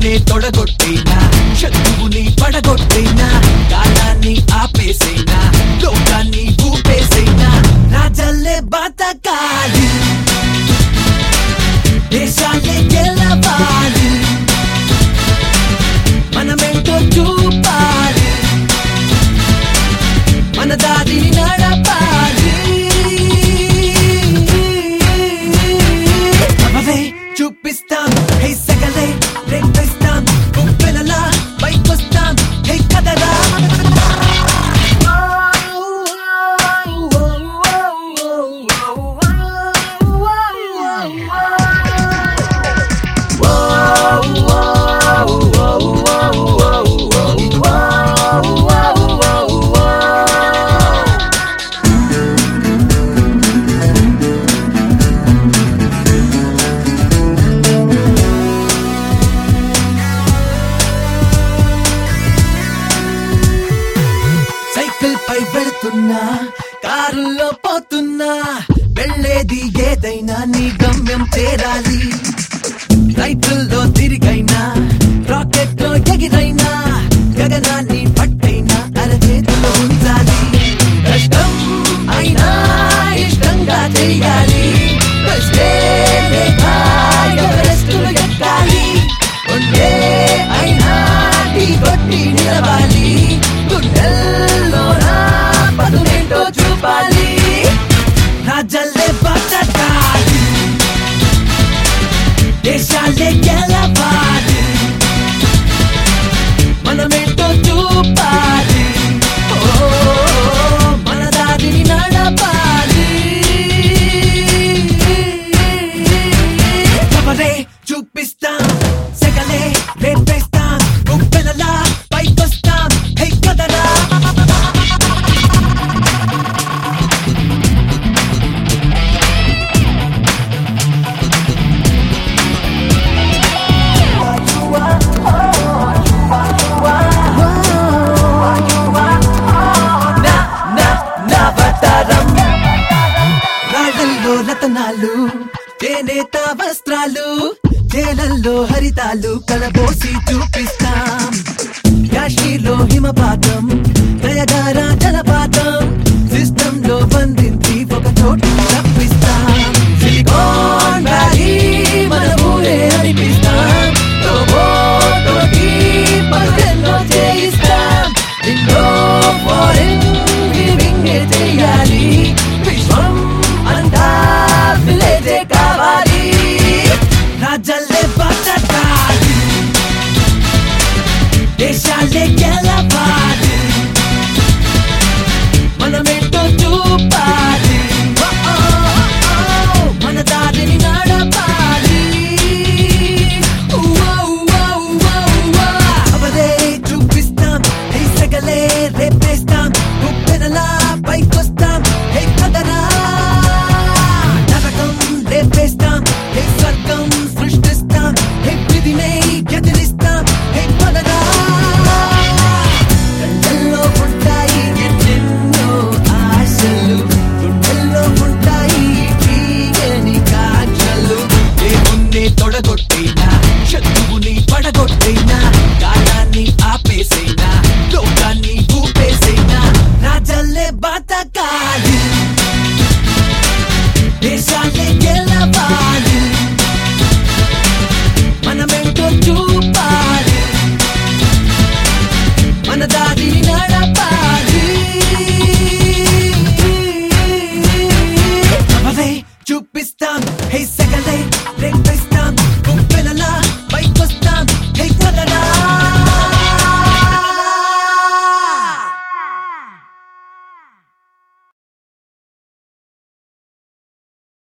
శత్రువునే తొడగొట్టేనా, శత్రువుని పడగొట్టేనా, కాలాన్ని ఆపేసేనా, లోకాన్ని ఊపేసేనా, రాజల్లే బతకాలి, దేశాలే గెలవాలి, మనమేంటో చూపాలి, మన దారిని నడపాలి. అవే చూపిస్తాం, హే సగలే రేపిస్తాం, గుప్పెలలా పైకొస్తాం, హే కదరా. సైకిల్ పై వెళుతున్నా, కారులో పోతున్నా, వెళ్ళేది ఏదైనా నీ గమ్యం చేరాలి. రైతుల్లో తిరిగైనా, రాకెట్ లో ఎగిరైనా, గగనాన్ని పట్టైనా అరచేతిలో ఉంచాలి. కష్టం అయినా ఇష్టంగా చెయ్యాలి, కష్టే లేక ఎవరెస్టులు ఎక్కాలి, ఉండే అయినా టీ కొట్టి నిలవాలి, గుండెల్లోనా పదునేంటో చూపాలి, రాజల్లే బతకాలి, దేశాలే గెలవాలి, మనమేంటో చూపాలి, మన దారిని నడపాలి. ఎవరే చూపిస్తాం, సెగలే రేపేస్తాం, గుప్పెలలా పైకొస్తాం, హే కదరా. రాళ్ళల్లో రతనాలు, చేనేత వస్త్రాలు, చేలల్లో హరితాలు కలబోసి చూపిస్తాం. కాశ్మీర్లో హిమపాతం, నయగార జలపాతం, సిస్టమ్ లో బంధించి ఒక చోటు తప్పిస్తాం. సిలికాన్ వ్యాలీ మన ఊరే అనిపిస్తాం, రోబోతోటి పనులెన్నో చేయిస్తాం, ఇండో ఫారెన్ లివింగే చేయాలి, విశ్వం అంతా విలేజే కావాలి, రాజల్లే బతకాలి, దేశాలే గెలవాలి.